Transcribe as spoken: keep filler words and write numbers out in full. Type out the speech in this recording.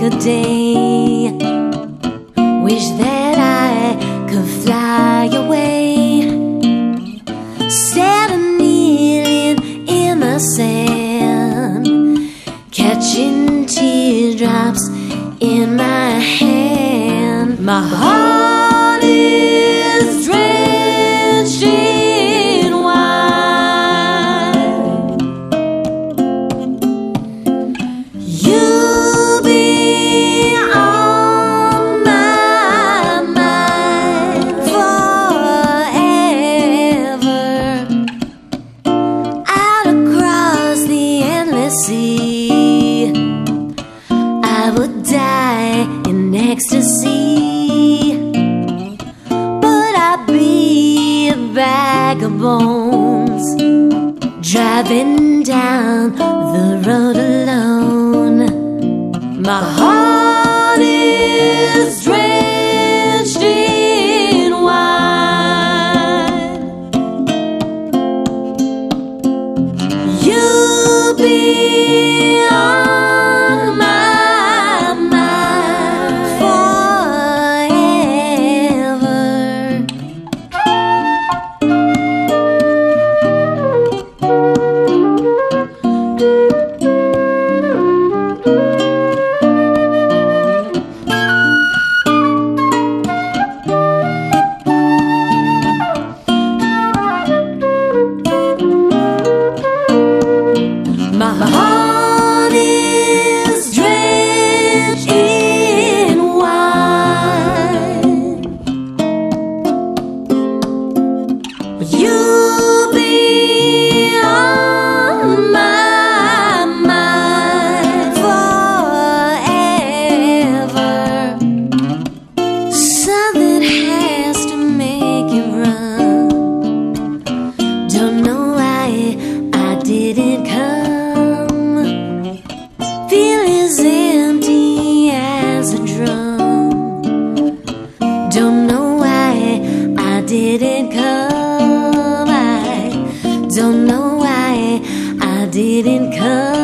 a day. Wish that I could fly away, instead of kneeling in the sand, catching teardrops in my hand. My heart is drenched in wine. You'll be on my mind forever, out across the endless sea. I would die in ecstasy, but I'd be a bag of bones, driving down the road alone. My heart is drenched in wine. You'll be on my mind forever. My heart is drenched in wine. You'll be on my mind forever. Something has to make you run. Don't know why I didn't come. Feel as empty as a drum. Don't know why I didn't come. I don't know why I didn't come.